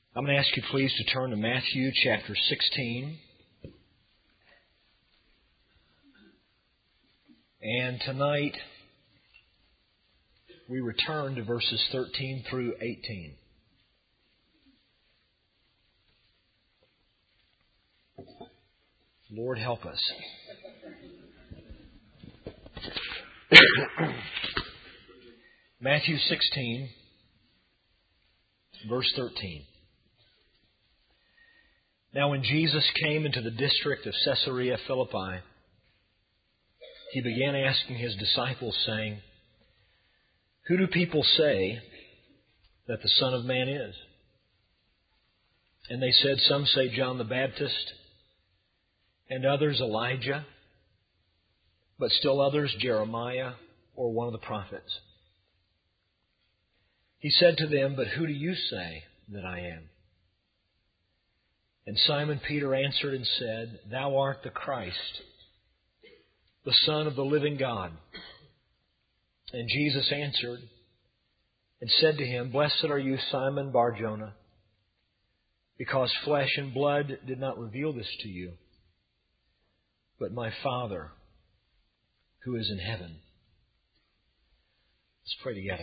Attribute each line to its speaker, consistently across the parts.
Speaker 1: I'm going to ask you please to turn to Matthew chapter 16. And tonight we return to verses 13 through 18. Lord, help us. Matthew 16, verse 13. Now when Jesus came into the district of Caesarea Philippi, He began asking His disciples, saying, "Who do people say that the Son of Man is?" And they said, "Some say John the Baptist, and others Elijah, but still others Jeremiah or one of the prophets." He said to them, "But who do you say that I am?" And Simon Peter answered and said, "Thou art the Christ, the Son of the living God." And Jesus answered and said to him, "Blessed are you, Simon Bar-Jonah, because flesh and blood did not reveal this to you, but my Father who is in heaven." Let's pray together.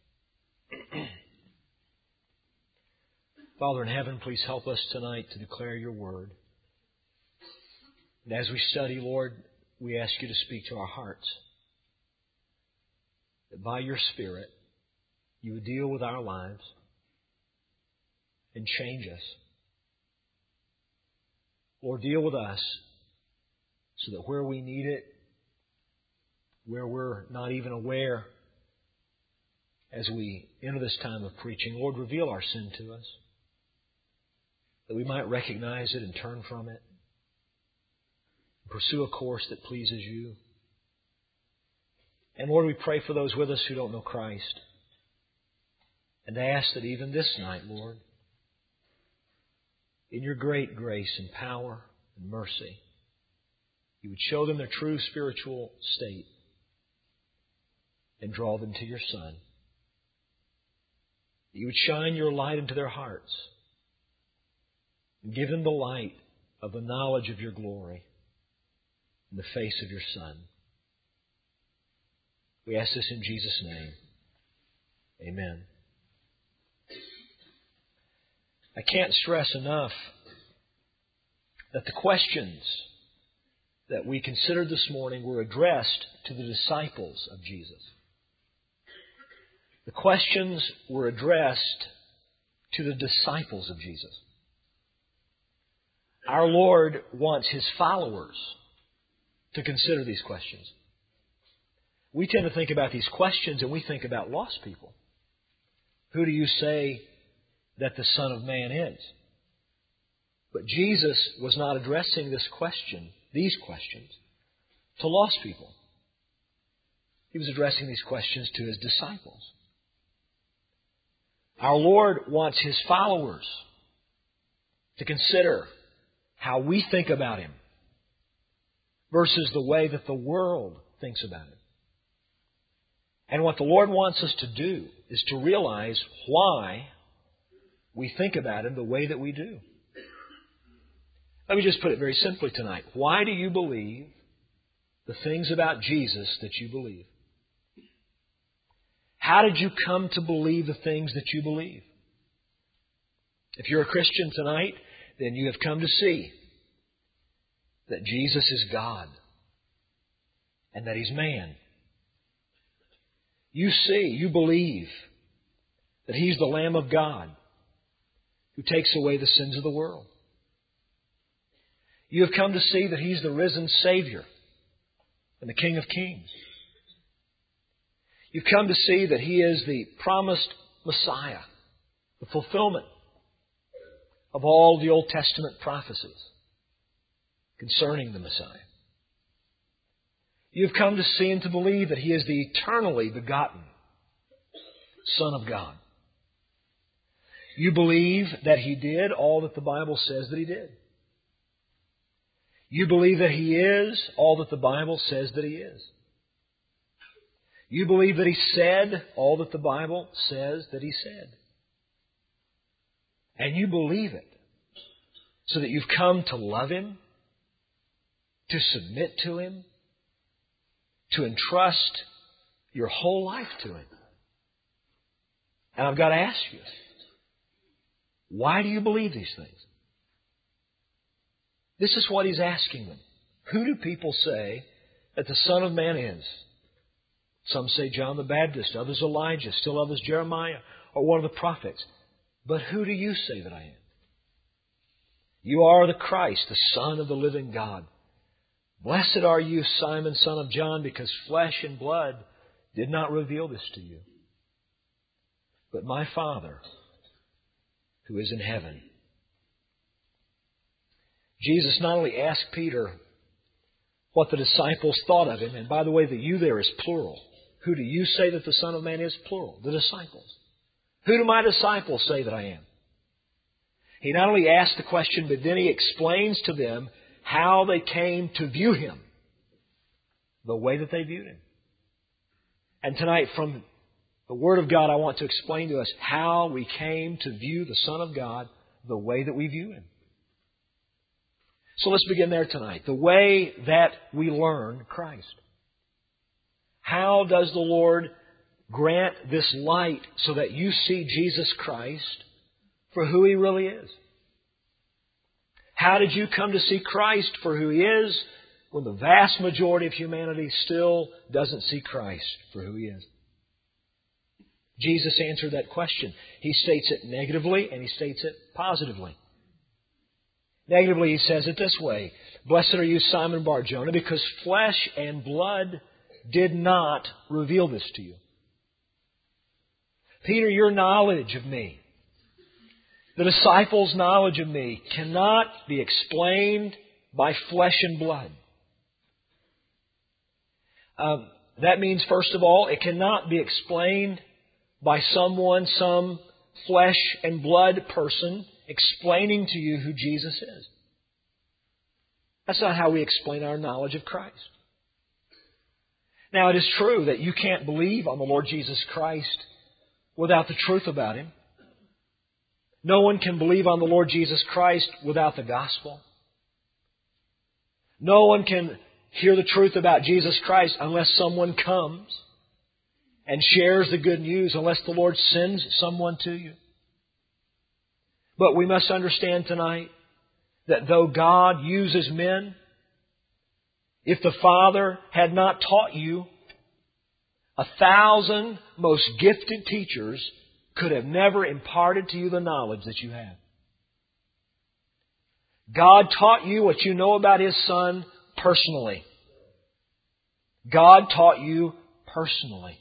Speaker 1: Father in heaven, please help us tonight to declare your word. And as we study, Lord, we ask you to speak to our hearts. That by your Spirit, you would deal with our lives and change us. Lord, deal with us so that where we need it, where we're not even aware as we enter this time of preaching, Lord, reveal our sin to us, that we might recognize it and turn from it, and pursue a course that pleases you. And Lord, we pray for those with us who don't know Christ, and ask that even this night, Lord, in your great grace and power and mercy, you would show them their true spiritual state and draw them to your Son. That you would shine your light into their hearts and give them the light of the knowledge of your glory in the face of your Son. We ask this in Jesus' name. Amen. I can't stress enough that the questions that we considered this morning were addressed to the disciples of Jesus. The questions were addressed to the disciples of Jesus. Our Lord wants His followers to consider these questions. We tend to think about these questions and we think about lost people. Who do you say that the Son of Man is? But Jesus was not addressing these questions, to lost people. He was addressing these questions to His disciples. Our Lord wants His followers to consider how we think about Him versus the way that the world thinks about Him. And what the Lord wants us to do is to realize why we think about Him the way that we do. Let me just put it very simply tonight. Why do you believe the things about Jesus that you believe? How did you come to believe the things that you believe? If you're a Christian tonight, then you have come to see that Jesus is God and that He's man. You believe that He's the Lamb of God who takes away the sins of the world. You have come to see that He's the risen Savior and the King of Kings. You've come to see that He is the promised Messiah, the fulfillment of all the Old Testament prophecies concerning the Messiah. You've come to see and to believe that He is the eternally begotten Son of God. You believe that He did all that the Bible says that He did. You believe that He is all that the Bible says that He is. You believe that He said all that the Bible says that He said. and you believe it, so that you've come to love Him, to submit to Him, to entrust your whole life to Him. And I've got to ask you, why do you believe these things? This is what He's asking them. Who do people say that the Son of Man is? Some say John the Baptist, others Elijah, still others Jeremiah, or one of the prophets. But who do you say that I am? You are the Christ, the Son of the living God. Blessed are you, Simon, son of John, because flesh and blood did not reveal this to you, but my Father who is in heaven. Jesus not only asked Peter what the disciples thought of Him, and by the way, the you there is plural. Who do you say that the Son of Man is? Plural. The disciples. Who do my disciples say that I am? He not only asked the question, but then He explains to them how they came to view Him, the way that they viewed Him. And tonight, from the Word of God, I want to explain to us how we came to view the Son of God the way that we view Him. So let's begin there tonight. The way that we learn Christ. How does the Lord grant this light so that you see Jesus Christ for who He really is? How did you come to see Christ for who He is when the vast majority of humanity still doesn't see Christ for who He is? Jesus answered that question. He states it negatively and He states it positively. Negatively, He says it this way: Blessed are you, Simon Bar-Jonah, because flesh and blood did not reveal this to you. Peter, your knowledge of me, the disciples' knowledge of me, cannot be explained by flesh and blood. That means, first of all, it cannot be explained by someone, some flesh and blood person, explaining to you who Jesus is. That's not how we explain our knowledge of Christ. Now, it is true that you can't believe on the Lord Jesus Christ without the truth about Him. No one can believe on the Lord Jesus Christ without the gospel. No one can hear the truth about Jesus Christ unless someone comes and shares the good news, unless the Lord sends someone to you. But we must understand tonight that though God uses men, if the Father had not taught you, 1,000 most gifted teachers could have never imparted to you the knowledge that you have. God taught you what you know about His Son personally. God taught you personally.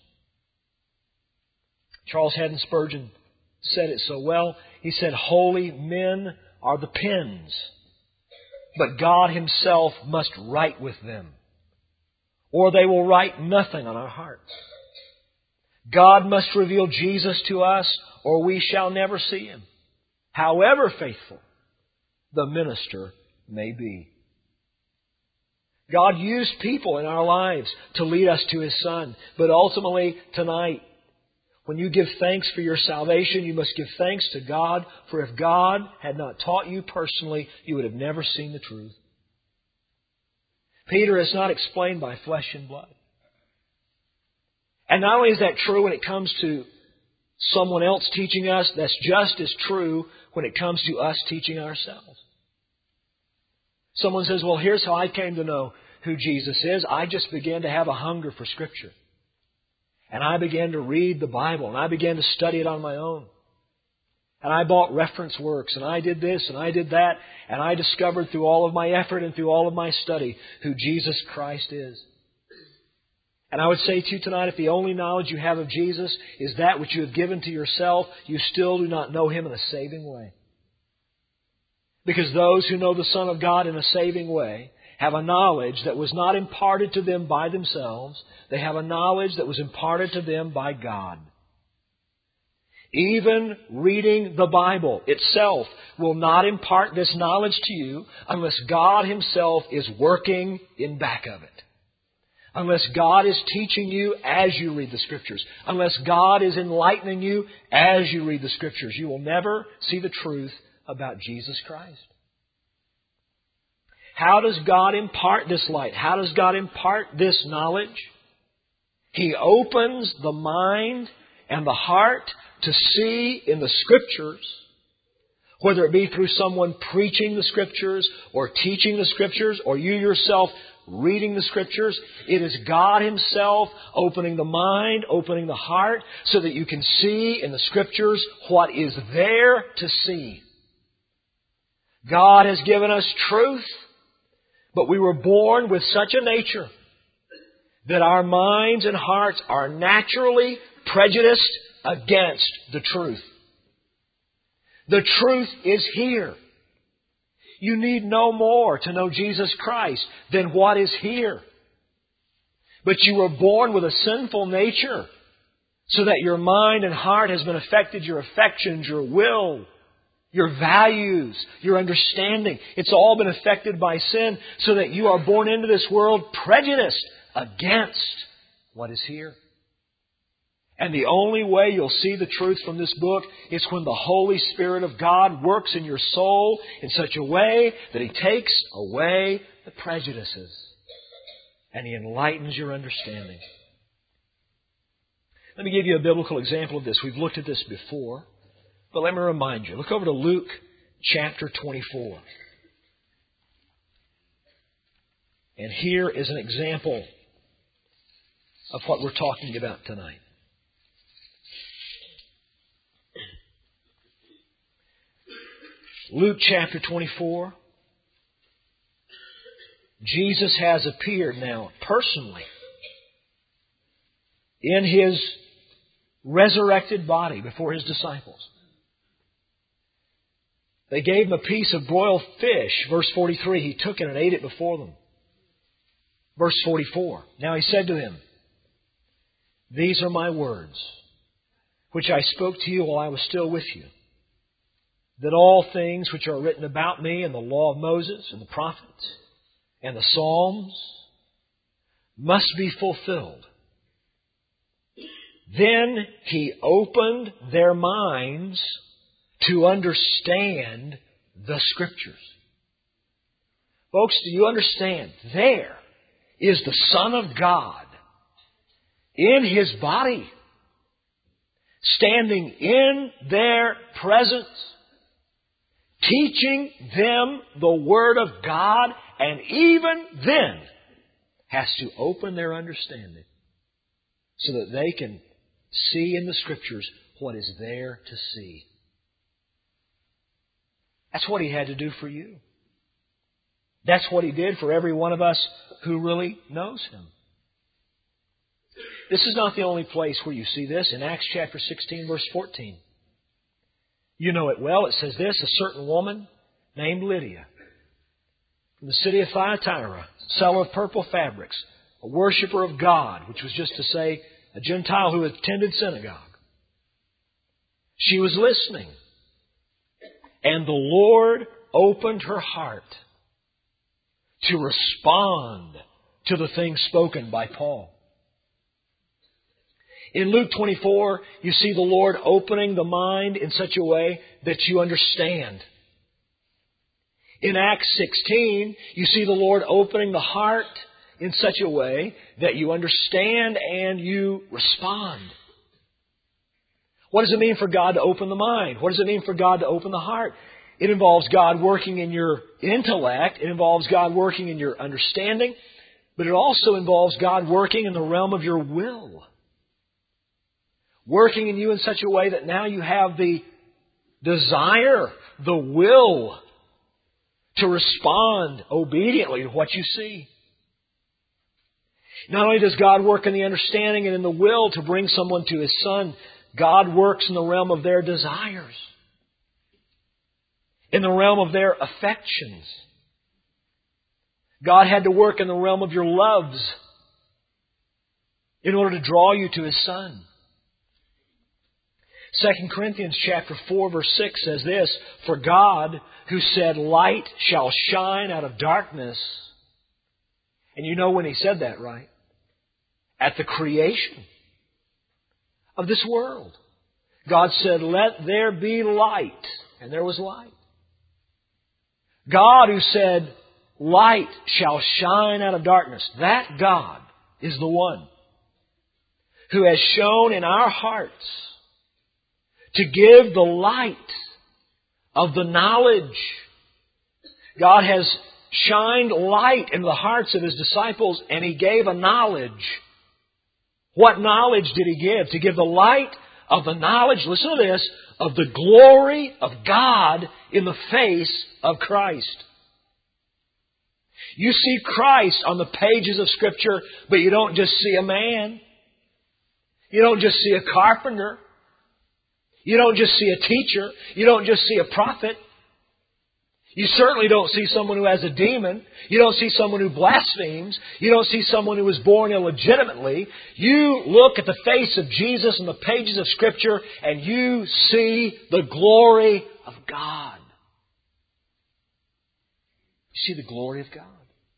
Speaker 1: Charles Haddon Spurgeon said it so well. He said, holy men are the pens, but God Himself must write with them, or they will write nothing on our hearts. God must reveal Jesus to us, or we shall never see Him, however faithful the minister may be. God used people in our lives to lead us to His Son, but ultimately tonight, when you give thanks for your salvation, you must give thanks to God, for if God had not taught you personally, you would have never seen the truth. Peter is not explained by flesh and blood. And not only is that true when it comes to someone else teaching us, that's just as true when it comes to us teaching ourselves. Someone says, well, here's how I came to know who Jesus is. I just began to have a hunger for Scripture. And I began to read the Bible, and I began to study it on my own. And I bought reference works, and I did this, and I did that, and I discovered through all of my effort and through all of my study who Jesus Christ is. And I would say to you tonight, if the only knowledge you have of Jesus is that which you have given to yourself, you still do not know Him in a saving way. Because those who know the Son of God in a saving way have a knowledge that was not imparted to them by themselves. They have a knowledge that was imparted to them by God. Even reading the Bible itself will not impart this knowledge to you unless God Himself is working in back of it. unless God is teaching you as you read the Scriptures, unless God is enlightening you as you read the Scriptures, you will never see the truth about Jesus Christ. How does God impart this light? How does God impart this knowledge? He opens the mind and the heart to see in the Scriptures, whether it be through someone preaching the Scriptures or teaching the Scriptures or you yourself reading the Scriptures. It is God Himself opening the mind, opening the heart, so that you can see in the Scriptures what is there to see. God has given us truth, but we were born with such a nature that our minds and hearts are naturally prejudiced against the truth. The truth is here. You need no more to know Jesus Christ than what is here. But you were born with a sinful nature, so that your mind and heart has been affected, your affections, your will, your values, your understanding. It's all been affected by sin, so that you are born into this world prejudiced against what is here. And the only way you'll see the truth from this book is when the Holy Spirit of God works in your soul in such a way that He takes away the prejudices and He enlightens your understanding. Let me give you a biblical example of this. We've looked at this before, but let me remind you. Look over to Luke chapter 24. And here is an example of what we're talking about tonight. Luke chapter 24. Jesus has appeared now personally in His resurrected body before His disciples. They gave Him a piece of broiled fish. Verse 43, He took it and ate it before them. Verse 44, now He said to them, "These are my words, which I spoke to you while I was still with you, that all things which are written about me in the law of Moses and the prophets and the Psalms must be fulfilled." Then He opened their minds to understand the Scriptures. Folks, do you understand? There is the Son of God in His body, standing in their presence, teaching them the Word of God, and even then has to open their understanding so that they can see in the Scriptures what is there to see. That's what He had to do for you. That's what He did for every one of us who really knows Him. This is not the only place where you see this. In Acts chapter 16, verse 14. You know it well. It says this, "A certain woman named Lydia, from the city of Thyatira, seller of purple fabrics, a worshiper of God," which was just to say a Gentile who attended synagogue. She was listening. And the Lord opened her heart to respond to the things spoken by Paul. In Luke 24, you see the Lord opening the mind in such a way that you understand. In Acts 16, you see the Lord opening the heart in such a way that you understand and you respond. What does it mean for God to open the mind? What does it mean for God to open the heart? It involves God working in your intellect. It involves God working in your understanding. But it also involves God working in the realm of your will. Working in you in such a way that now you have the desire, the will to respond obediently to what you see. Not only does God work in the understanding and in the will to bring someone to His Son, God works in the realm of their desires, in the realm of their affections. God had to work in the realm of your loves in order to draw you to His Son. 2 Corinthians chapter 4 verse 6 says this, "For God, who said, 'Light shall shine out of darkness.'" And you know when He said that, right? at the creation of this world. God said, "Let there be light," and there was light. God who said, "Light shall shine out of darkness," that God is the one who has shown in our hearts to give the light of the knowledge. God has shined light in the hearts of His disciples, and He gave a knowledge. What knowledge did He give? To give the light of the knowledge, listen to this, of the glory of God in the face of Christ. You see Christ on the pages of Scripture, but you don't just see a man. You don't just see a carpenter. You don't just see a teacher. You don't just see a prophet. You certainly don't see someone who has a demon. You don't see someone who blasphemes. You don't see someone who was born illegitimately. You look at the face of Jesus in the pages of Scripture and you see the glory of God. You see the glory of God.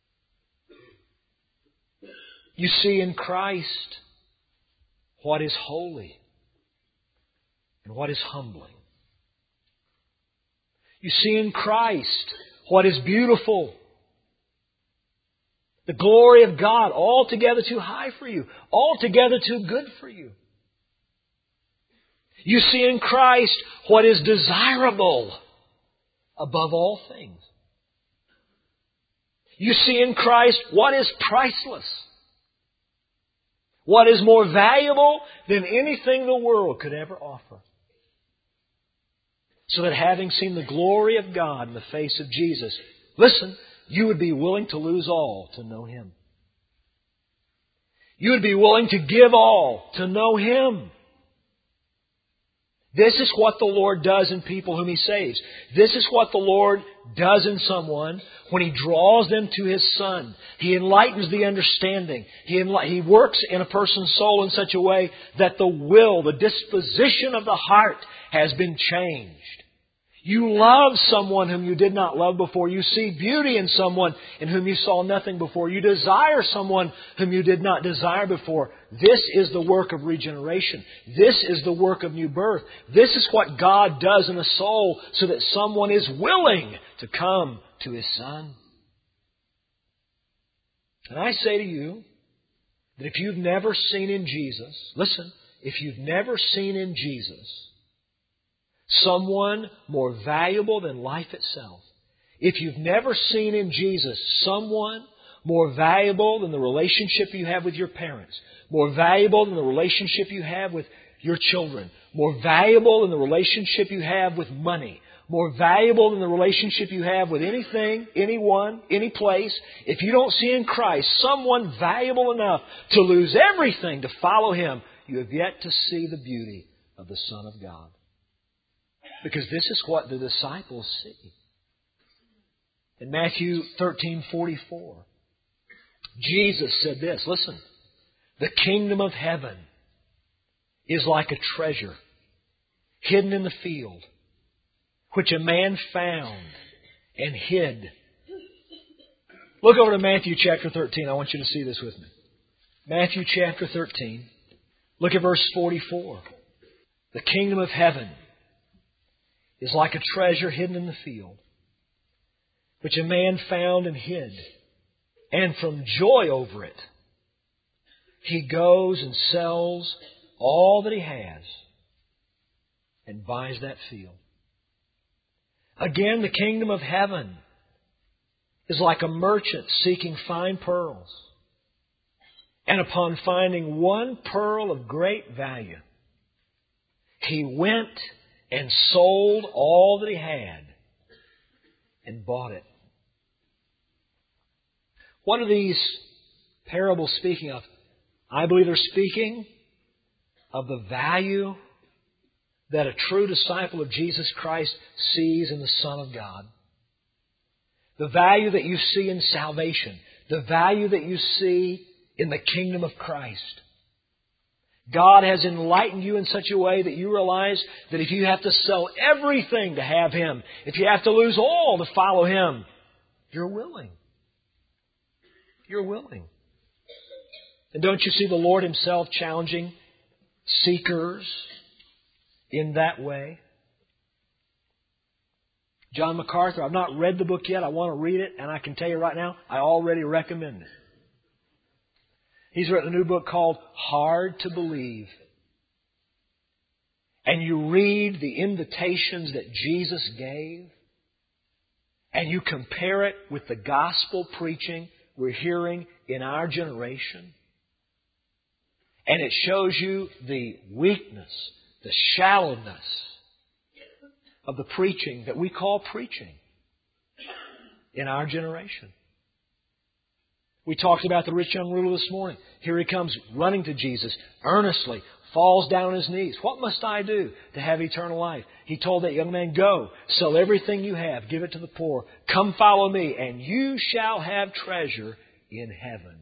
Speaker 1: You see in Christ what is holy and what is humbling. You see in Christ what is beautiful. The glory of God, altogether too high for you, altogether too good for you. You see in Christ what is desirable above all things. You see in Christ what is priceless. What is more valuable than anything the world could ever offer. So that having seen the glory of God in the face of Jesus, listen, you would be willing to lose all to know Him. You would be willing to give all to know Him. This is what the Lord does in people whom He saves. This is what the Lord does in someone when He draws them to His Son. He enlightens the understanding. He works in a person's soul in such a way that the will, the disposition of the heart has been changed. You love someone whom you did not love before. You see beauty in someone in whom you saw nothing before. You desire someone whom you did not desire before. This is the work of regeneration. This is the work of new birth. This is what God does in a soul so that someone is willing to come to His Son. And I say to you that if you've never seen in Jesus, listen, if you've never seen in Jesus someone more valuable than life itself, if you've never seen in Jesus someone more valuable than the relationship you have with your parents, more valuable than the relationship you have with your children, more valuable than the relationship you have with money, more valuable than the relationship you have with anything, anyone, any place, if you don't see in Christ someone valuable enough to lose everything to follow Him, you have yet to see the beauty of the Son of God. Because this is what the disciples see. In Matthew 13:44, Jesus said this, listen, the kingdom of heaven is like a treasure hidden in the field, which a man found and hid. Look over to Matthew chapter 13. I want you to see this with me. Matthew chapter 13. Look at verse 44. The kingdom of heaven is like a treasure hidden in the field, which a man found and hid. And from joy over it, he goes and sells all that he has and buys that field. Again, the kingdom of heaven is like a merchant seeking fine pearls. And upon finding one pearl of great value, he went and sold all that he had and bought it. What are these parables speaking of? I believe they're speaking of the value that a true disciple of Jesus Christ sees in the Son of God. The value that you see in salvation. The value that you see in the kingdom of Christ. God has enlightened you in such a way that you realize that if you have to sell everything to have Him, if you have to lose all to follow Him, you're willing. You're willing. And don't you see the Lord Himself challenging seekers in that way? John MacArthur, I've not read the book yet. I want to read it, and I can tell you right now, I already recommend it. He's written a new book called Hard to Believe. And you read the invitations that Jesus gave, and you compare it with the gospel preaching we're hearing in our generation, and it shows you the weakness, the shallowness of the preaching that we call preaching in our generation. We talked about the rich young ruler this morning. Here he comes running to Jesus earnestly, falls down on his knees. What must I do to have eternal life? He told that young man, go, sell everything you have, give it to the poor. Come follow me, and you shall have treasure in heaven.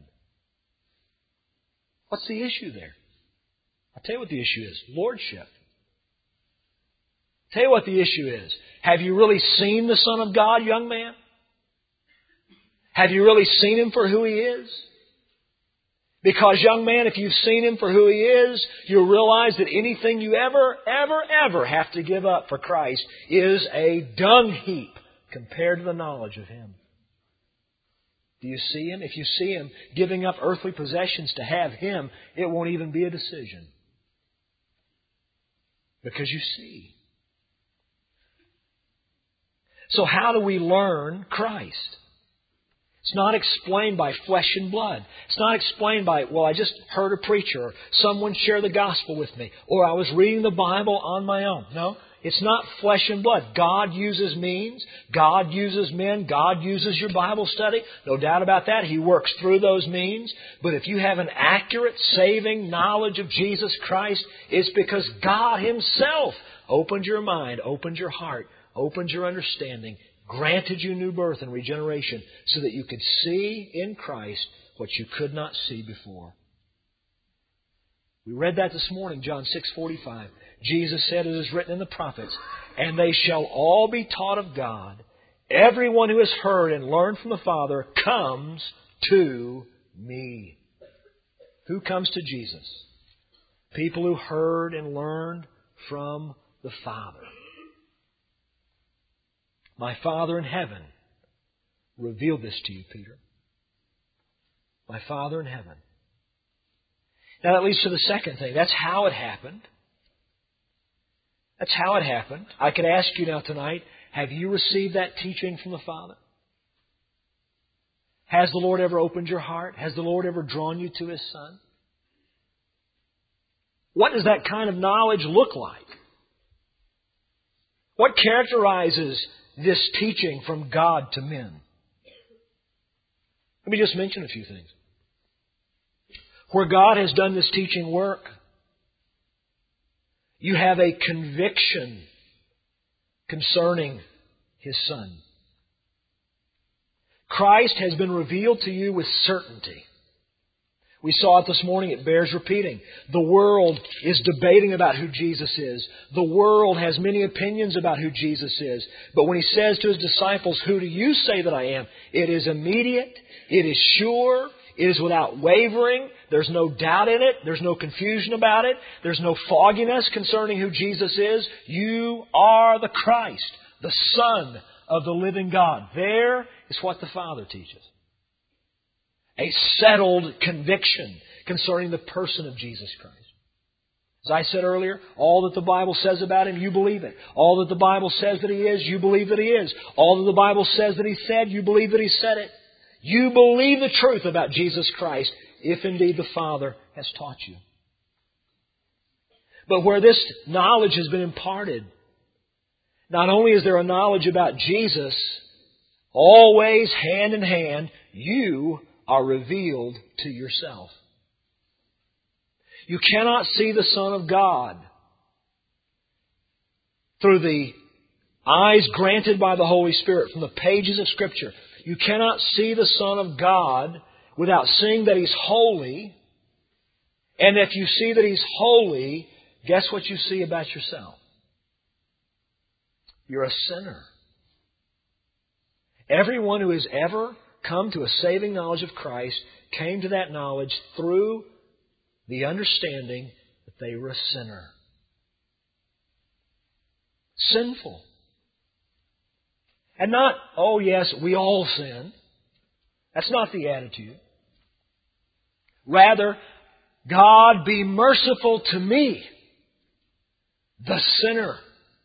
Speaker 1: What's the issue there? I'll tell you what the issue is. Lordship. Tell you what the issue is. Have you really seen the Son of God, young man? Have you really seen Him for who He is? Because, young man, if you've seen Him for who He is, you'll realize that anything you ever have to give up for Christ is a dung heap compared to the knowledge of Him. Do you see Him? If you see Him giving up earthly possessions to have Him, it won't even be a decision. Because you see. So how do we learn Christ? It's not explained by flesh and blood. It's not explained by, well, I just heard a preacher or someone share the gospel with me, or I was reading the Bible on my own. No, it's not flesh and blood. God uses means. God uses men. God uses your Bible study. No doubt about that. He works through those means. But if you have an accurate, saving knowledge of Jesus Christ, it's because God Himself opened your mind, opened your heart, opened your understanding, granted you new birth and regeneration so that you could see in Christ what you could not see before. We read that this morning, John 6:45. Jesus said, it is written in the prophets, and they shall all be taught of God. Everyone who has heard and learned from the Father comes to me. Who comes to Jesus? People who heard and learned from the Father. My Father in heaven revealed this to you, Peter. My Father in heaven. Now that leads to the second thing. That's how it happened. That's how it happened. I could ask you now tonight, have you received that teaching from the Father? Has the Lord ever opened your heart? Has the Lord ever drawn you to His Son? What does that kind of knowledge look like? What characterizes this teaching from God to men? Let me just mention a few things. Where God has done this teaching work, you have a conviction concerning His Son. Christ has been revealed to you with certainty. We saw it this morning. It bears repeating. The world is debating about who Jesus is. The world has many opinions about who Jesus is. But when He says to His disciples, who do you say that I am? It is immediate. It is sure. It is without wavering. There's no doubt in it. There's no confusion about it. There's no fogginess concerning who Jesus is. You are the Christ, the Son of the living God. There is what the Father teaches. A settled conviction concerning the person of Jesus Christ. As I said earlier, all that the Bible says about Him, you believe it. All that the Bible says that He is, you believe that He is. All that the Bible says that He said, you believe that He said it. You believe the truth about Jesus Christ, if indeed the Father has taught you. But where this knowledge has been imparted, not only is there a knowledge about Jesus, always hand in hand, you are revealed to yourself. You cannot see the Son of God through the eyes granted by the Holy Spirit from the pages of Scripture. You cannot see the Son of God without seeing that He's holy. And if you see that He's holy, guess what you see about yourself? You're a sinner. Everyone who has ever come to a saving knowledge of Christ came to that knowledge through the understanding that they were a sinner. Sinful. And not, oh yes, we all sin. That's not the attitude. Rather, God be merciful to me, the sinner.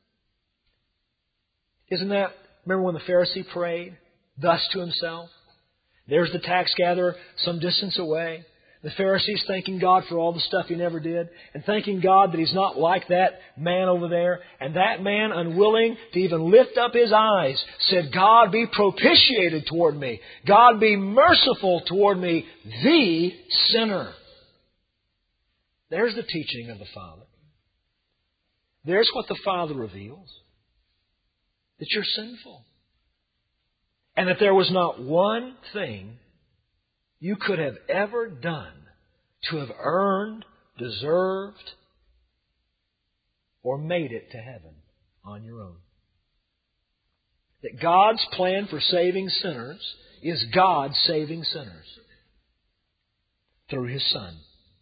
Speaker 1: Isn't that, remember when the Pharisee prayed thus to himself? There's the tax gatherer some distance away. The Pharisee's thanking God for all the stuff he never did, and thanking God that he's not like that man over there. And that man, unwilling to even lift up his eyes, said, God be propitiated toward me. God be merciful toward me, the sinner. There's the teaching of the Father. There's what the Father reveals. That you're sinful. And that there was not one thing you could have ever done to have earned, deserved, or made it to heaven on your own. That God's plan for saving sinners is God saving sinners through His Son.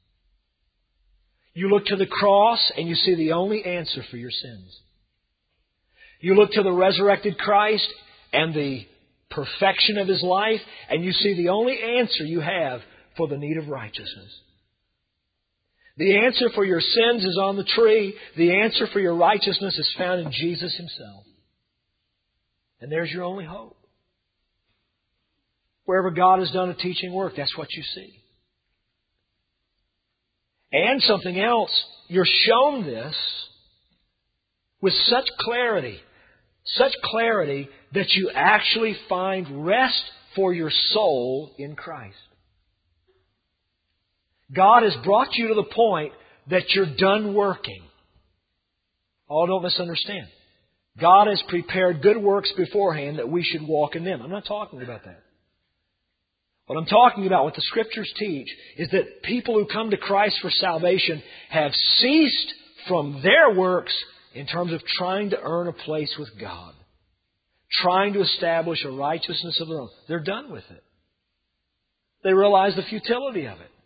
Speaker 1: You look to the cross and you see the only answer for your sins. You look to the resurrected Christ and the perfection of His life, and you see the only answer you have for the need of righteousness. The answer for your sins is on the tree. The answer for your righteousness is found in Jesus Himself. And there's your only hope. Wherever God has done a teaching work, that's what you see. And something else, you're shown this with such clarity that you actually find rest for your soul in Christ. God has brought you to the point that you're done working. Oh, don't misunderstand. God has prepared good works beforehand that we should walk in them. I'm not talking about that. What I'm talking about, what the Scriptures teach, is that people who come to Christ for salvation have ceased from their works in terms of trying to earn a place with God. Trying to establish a righteousness of their own. They're done with it. They realize the futility of it.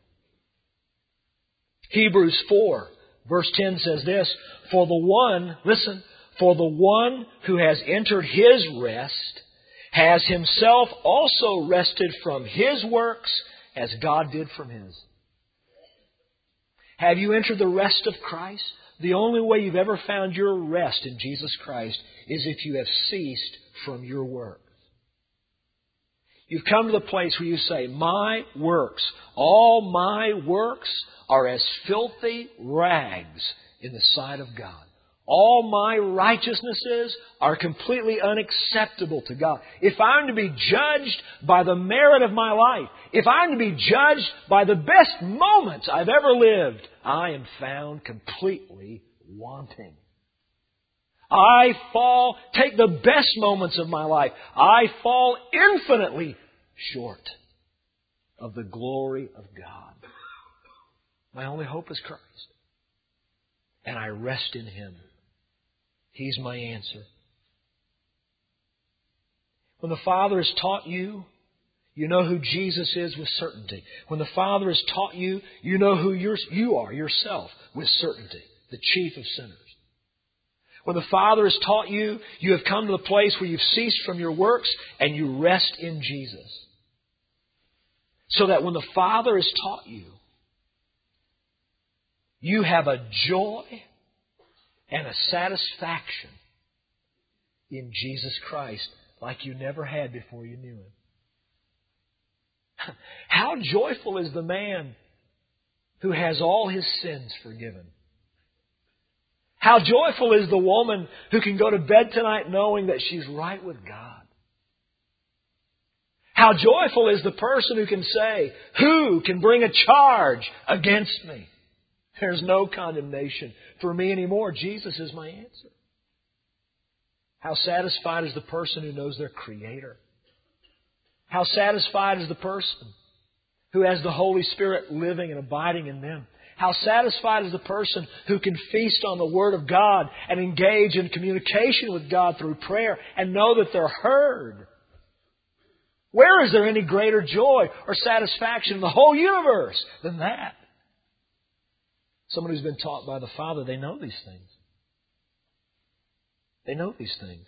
Speaker 1: Hebrews 4, verse 10 says this, for the one who has entered his rest has himself also rested from his works as God did from His. Have you entered the rest of Christ? The only way you've ever found your rest in Jesus Christ is if you have ceased from your works. You've come to the place where you say, my works, all my works are as filthy rags in the sight of God. All my righteousnesses are completely unacceptable to God. If I'm to be judged by the merit of my life, if I'm to be judged by the best moments I've ever lived, I am found completely wanting. Take the best moments of my life, I fall infinitely short of the glory of God. My only hope is Christ. And I rest in Him. He's my answer. When the Father has taught you, you know who Jesus is with certainty. When the Father has taught you, you know who you are yourself with certainty. The chief of sinners. When the Father has taught you, you have come to the place where you've ceased from your works and you rest in Jesus. So that when the Father has taught you, you have a joy and a satisfaction in Jesus Christ like you never had before you knew Him. How joyful is the man who has all his sins forgiven? How joyful is the woman who can go to bed tonight knowing that she's right with God? How joyful is the person who can say, who can bring a charge against me? There's no condemnation for me anymore. Jesus is my answer. How satisfied is the person who knows their Creator? How satisfied is the person who has the Holy Spirit living and abiding in them? How satisfied is the person who can feast on the Word of God and engage in communication with God through prayer and know that they're heard? Where is there any greater joy or satisfaction in the whole universe than that? Someone who's been taught by the Father, they know these things. They know these things.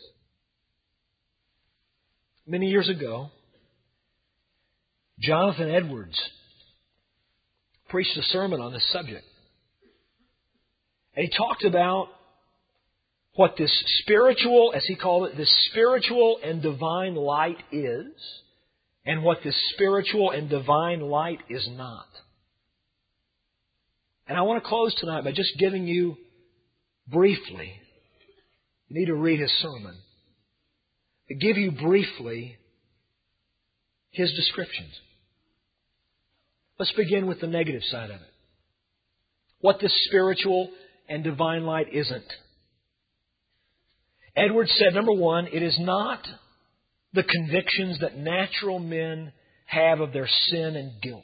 Speaker 1: Many years ago, Jonathan Edwards preached a sermon on this subject. And he talked about what this spiritual, as he called it, this spiritual and divine light is, and what this spiritual and divine light is not. And I want to close tonight by just giving you briefly, you need to read his sermon, to give you briefly his descriptions. Let's begin with the negative side of it. What this spiritual and divine light isn't. Edwards said, number one, it is not the convictions that natural men have of their sin and guilt.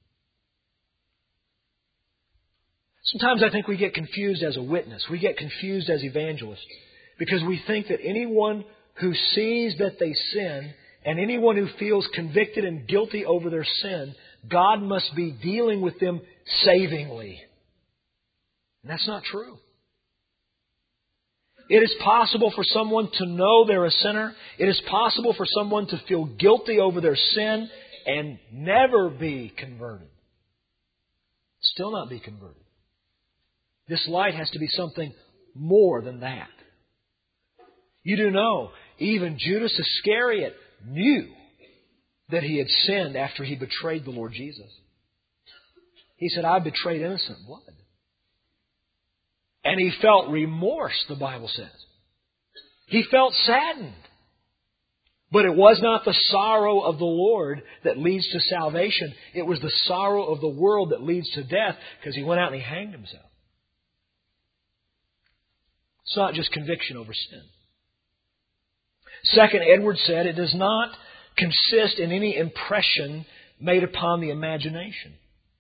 Speaker 1: Sometimes I think we get confused as a witness. We get confused as evangelists because we think that anyone who sees that they sin and anyone who feels convicted and guilty over their sin, God must be dealing with them savingly. And that's not true. It is possible for someone to know they're a sinner. It is possible for someone to feel guilty over their sin and never be converted. Still not be converted. This light has to be something more than that. You do know, even Judas Iscariot knew that he had sinned after he betrayed the Lord Jesus. He said, I betrayed innocent blood. And he felt remorse, the Bible says. He felt saddened. But it was not the sorrow of the Lord that leads to salvation. It was the sorrow of the world that leads to death, because he went out and he hanged himself. It's not just conviction over sin. Second, Edwards said, it does not consist in any impression made upon the imagination.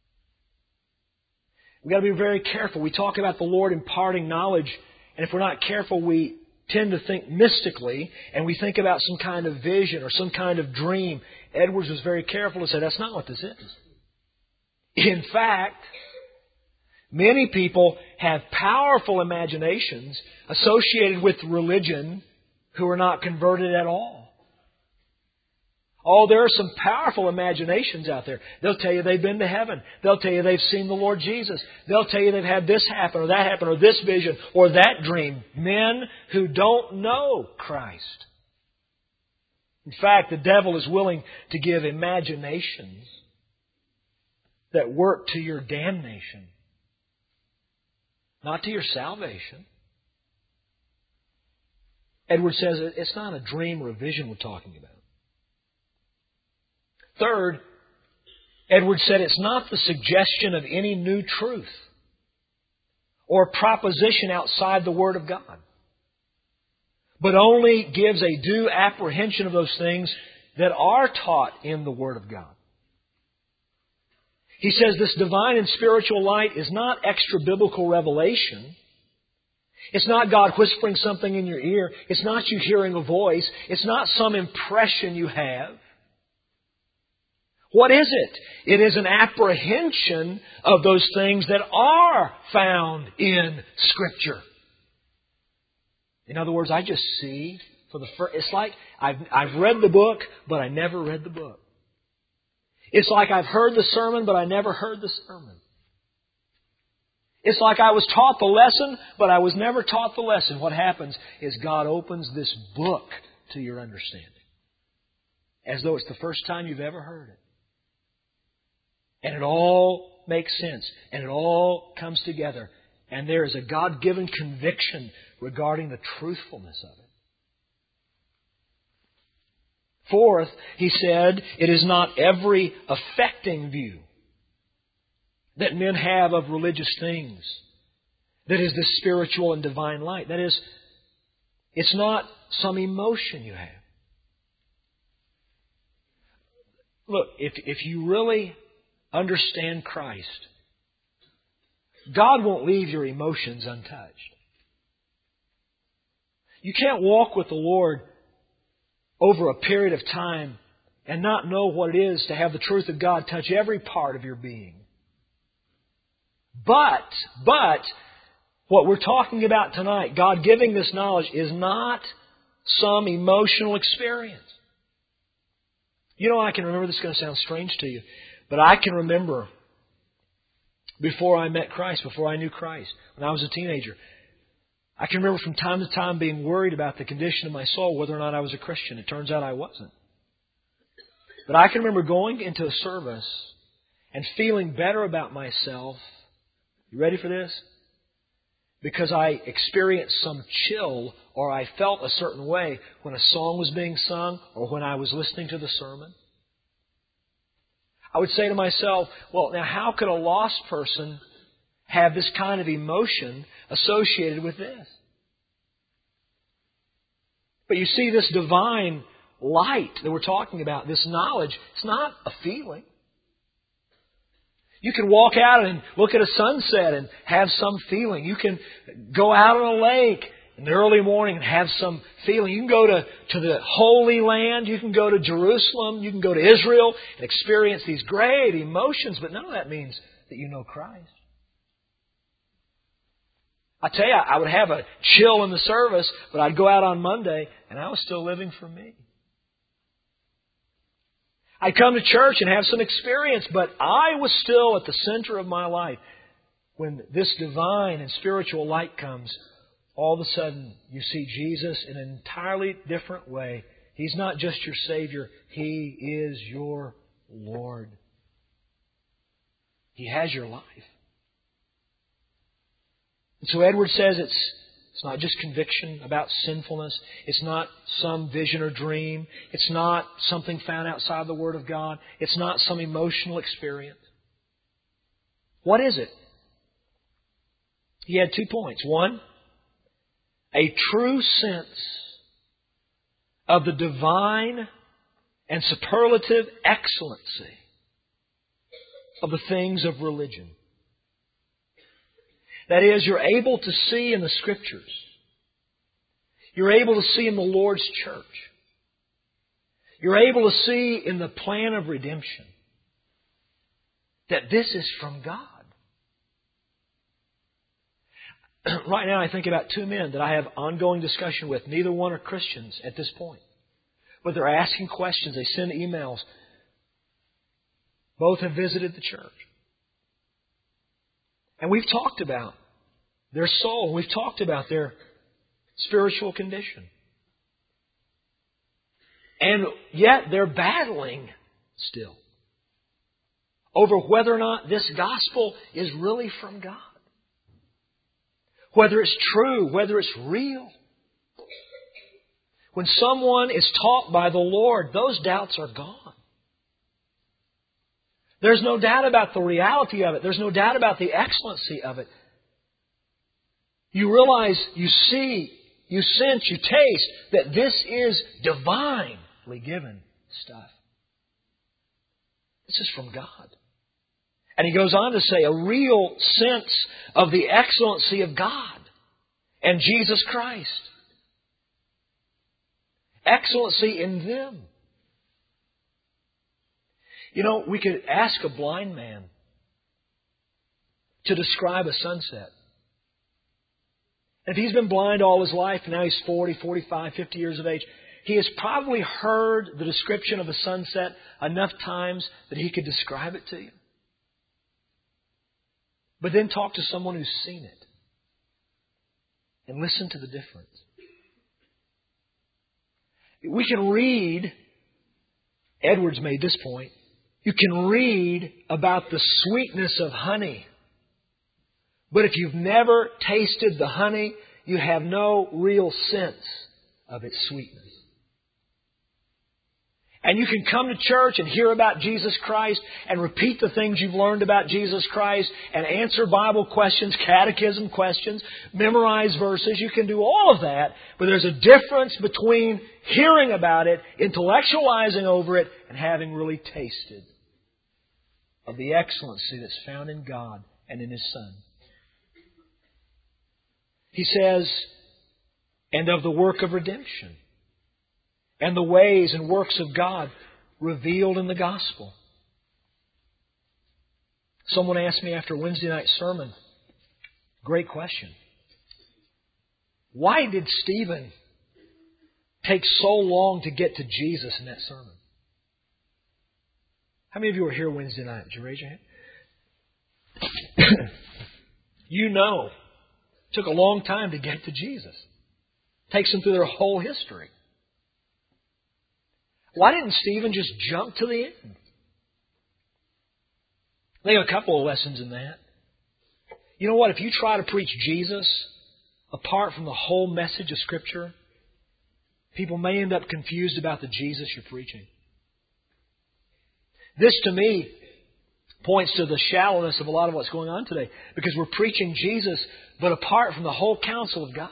Speaker 1: We've got to be very careful. We talk about the Lord imparting knowledge, and if we're not careful, we tend to think mystically, and we think about some kind of vision or some kind of dream. Edwards was very careful to say, that's not what this is. In fact, many people have powerful imaginations associated with religion who are not converted at all. Oh, there are some powerful imaginations out there. They'll tell you they've been to heaven. They'll tell you they've seen the Lord Jesus. They'll tell you they've had this happen or that happen or this vision or that dream. Men who don't know Christ. In fact, the devil is willing to give imaginations that work to your damnation, not to your salvation. Edwards says it's not a dream or a vision we're talking about. Third, Edwards said it's not the suggestion of any new truth or proposition outside the Word of God, but only gives a due apprehension of those things that are taught in the Word of God. He says this divine and spiritual light is not extra-biblical revelation. It's not God whispering something in your ear. It's not you hearing a voice. It's not some impression you have. What is it? It is an apprehension of those things that are found in Scripture. In other words, I just see for the first... It's like I've read the book, but I never read the book. It's like I've heard the sermon, but I never heard the sermon. It's like I was taught the lesson, but I was never taught the lesson. What happens is God opens this book to your understanding, as though it's the first time you've ever heard it. And it all makes sense. And it all comes together. And there is a God-given conviction regarding the truthfulness of it. Fourth, he said, it is not every affecting view that men have of religious things that is the spiritual and divine light. That is, it's not some emotion you have. Look, if you really understand Christ, God won't leave your emotions untouched. You can't walk with the Lord over a period of time and not know what it is to have the truth of God touch every part of your being. But, what we're talking about tonight, God giving this knowledge, is not some emotional experience. You know, I can remember, this is going to sound strange to you, but I can remember before I met Christ, before I knew Christ, when I was a teenager, I can remember from time to time being worried about the condition of my soul, whether or not I was a Christian. It turns out I wasn't. But I can remember going into a service and feeling better about myself. You ready for this? Because I experienced some chill, or I felt a certain way when a song was being sung or when I was listening to the sermon. I would say to myself, well, now how could a lost person have this kind of emotion associated with this? But you see, this divine light that we're talking about, this knowledge, it's not a feeling. You can walk out and look at a sunset and have some feeling. You can go out on a lake in the early morning and have some feeling. You can go to the Holy Land. You can go to Jerusalem. You can go to Israel and experience these great emotions. But none of that means that you know Christ. I tell you, I would have a chill in the service, but I'd go out on Monday and I was still living for me. I'd come to church and have some experience, but I was still at the center of my life. When this divine and spiritual light comes, all of a sudden you see Jesus in an entirely different way. He's not just your Savior, He is your Lord. He has your life. And so Edwards says it's not just conviction about sinfulness. It's not some vision or dream. It's not something found outside the Word of God. It's not some emotional experience. What is it? He had 2 points. One, a true sense of the divine and superlative excellency of the things of religion. That is, you're able to see in the Scriptures. You're able to see in the Lord's church. You're able to see in the plan of redemption that this is from God. Right now I think about 2 men that I have ongoing discussion with. Neither one are Christians at this point. But they're asking questions. They send emails. Both have visited the church. And we've talked about their soul. We've talked about their spiritual condition. And yet they're battling still over whether or not this gospel is really from God. Whether it's true, whether it's real. When someone is taught by the Lord, those doubts are gone. There's no doubt about the reality of it. There's no doubt about the excellency of it. You realize, you see, you sense, you taste that this is divinely given stuff. This is from God. And he goes on to say a real sense of the excellency of God and Jesus Christ. Excellency in them. You know, we could ask a blind man to describe a sunset. If he's been blind all his life, and now he's 40, 45, 50 years of age, he has probably heard the description of a sunset enough times that he could describe it to you. But then talk to someone who's seen it and listen to the difference. We can read, Edwards made this point, you can read about the sweetness of honey. But if you've never tasted the honey, you have no real sense of its sweetness. And you can come to church and hear about Jesus Christ and repeat the things you've learned about Jesus Christ and answer Bible questions, catechism questions, memorize verses. You can do all of that, but there's a difference between hearing about it, intellectualizing over it, and having really tasted of the excellency that's found in God and in His Son. He says, and of the work of redemption and the ways and works of God. revealed in the gospel. Someone asked me after Wednesday night sermon, great question. Why did Stephen take so long to get to Jesus in that sermon? How many of you were here Wednesday night? Did you raise your hand? You know, it took a long time to get to Jesus. Takes them through their whole history. Why didn't Stephen just jump to the end? I think a couple of lessons in that. You know what? If you try to preach Jesus apart from the whole message of Scripture, people may end up confused about the Jesus you're preaching. This, to me, points to the shallowness of a lot of what's going on today. Because we're preaching Jesus, but apart from the whole counsel of God.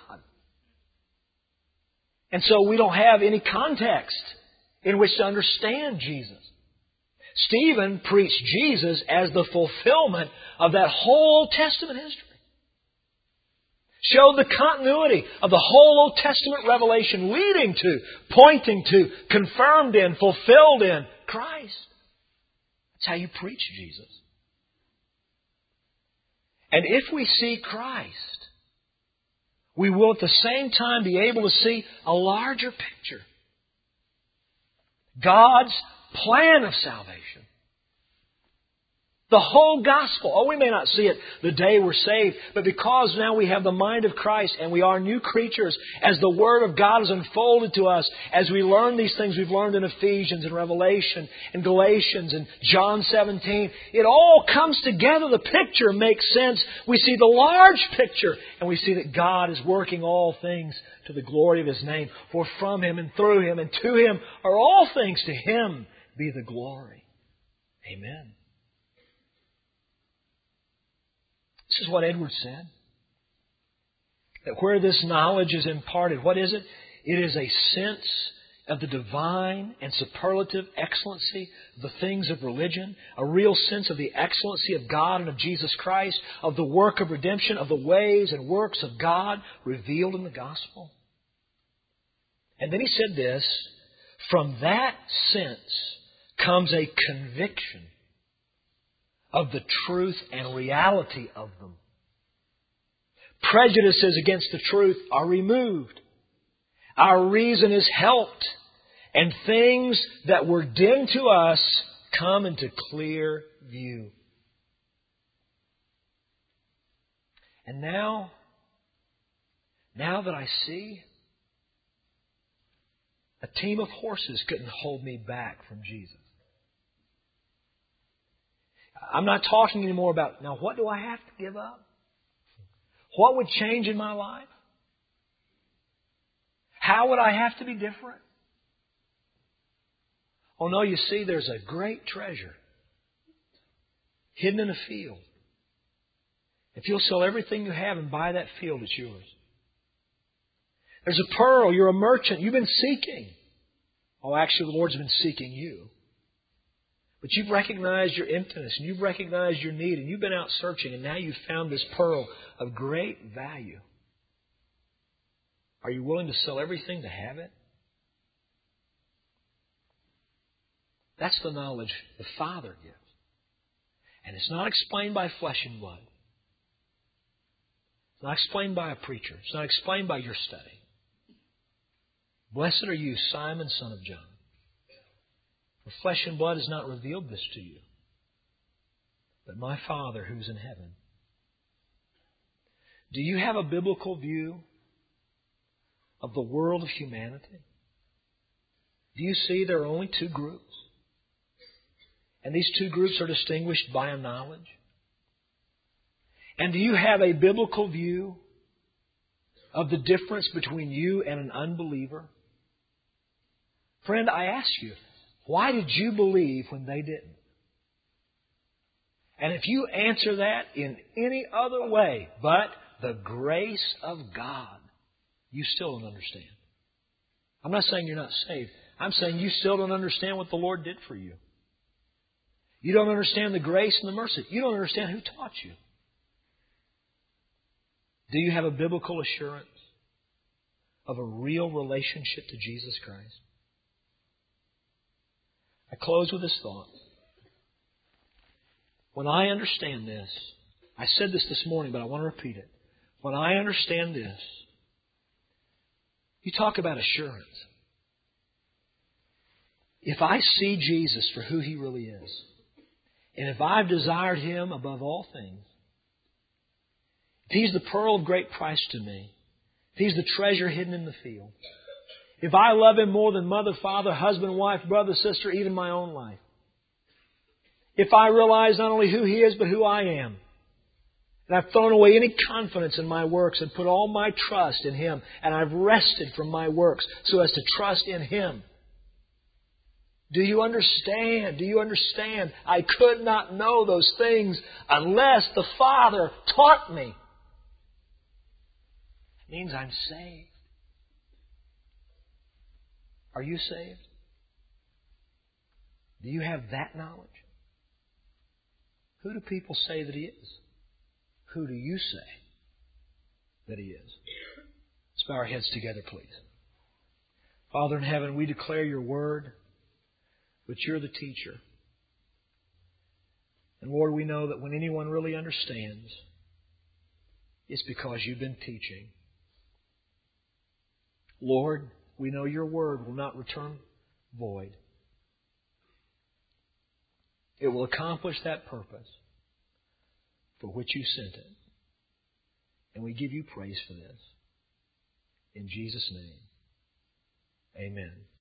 Speaker 1: And so we don't have any context in which to understand Jesus. Stephen preached Jesus as the fulfillment of that whole Testament history. Showed the continuity of the whole Old Testament revelation leading to, pointing to, confirmed in, fulfilled in Christ. That's how you preach Jesus. And if we see Christ, we will at the same time be able to see a larger picture. God's plan of salvation. The whole gospel. Oh, we may not see it the day we're saved, but because now we have the mind of Christ and we are new creatures, as the Word of God is unfolded to us, as we learn these things we've learned in Ephesians and Revelation and Galatians and John 17, it all comes together. The picture makes sense. We see the large picture and we see that God is working all things to the glory of His name. For from Him and through Him and to Him are all things. To Him be the glory. Amen. This is what Edwards said. That where this knowledge is imparted, what is it? It is a sense of the divine and superlative excellency of the things of religion, a real sense of the excellency of God and of Jesus Christ, of the work of redemption, of the ways and works of God revealed in the gospel. And then he said this, from that sense comes a conviction of the truth and reality of them. Prejudices against the truth are removed. Our reason is helped. And things that were dim to us come into clear view. And now that I see, a team of horses couldn't hold me back from Jesus. I'm not talking anymore about, now what do I have to give up? What would change in my life? How would I have to be different? Oh no, you see, there's a great treasure hidden in a field. If you'll sell everything you have and buy that field, it's yours. There's a pearl, you're a merchant, you've been seeking. Oh, actually, the Lord's been seeking you. But you've recognized your emptiness and you've recognized your need and you've been out searching and now you've found this pearl of great value. Are you willing to sell everything to have it? That's the knowledge the Father gives. And it's not explained by flesh and blood. It's not explained by a preacher. It's not explained by your study. Blessed are you, Simon, son of John. For flesh and blood has not revealed this to you, but my Father who's in heaven. Do you have a biblical view of the world of humanity? Do you see there are only two groups? And these two groups are distinguished by a knowledge? And do you have a biblical view of the difference between you and an unbeliever? Friend, I ask you, why did you believe when they didn't? And if you answer that in any other way but the grace of God, you still don't understand. I'm not saying you're not saved. I'm saying you still don't understand what the Lord did for you. You don't understand the grace and the mercy. You don't understand who taught you. Do you have a biblical assurance of a real relationship to Jesus Christ? I close with this thought. When I understand this, I said this morning, but I want to repeat it. When I understand this, you talk about assurance. If I see Jesus for who He really is, and if I've desired Him above all things, if He's the pearl of great price to me, if He's the treasure hidden in the field, if I love Him more than mother, father, husband, wife, brother, sister, even my own life, if I realize not only who He is, but who I am, and I've thrown away any confidence in my works and put all my trust in Him, and I've rested from my works so as to trust in Him, do you understand? Do you understand? I could not know those things unless the Father taught me. It means I'm saved. Are you saved? Do you have that knowledge? Who do people say that He is? Who do you say that He is? Let's bow our heads together, please. Father in heaven, we declare Your Word, but You're the teacher. And Lord, we know that when anyone really understands, it's because You've been teaching. Lord, we know Your Word will not return void. It will accomplish that purpose for which You sent it. And we give You praise for this. In Jesus' name, amen.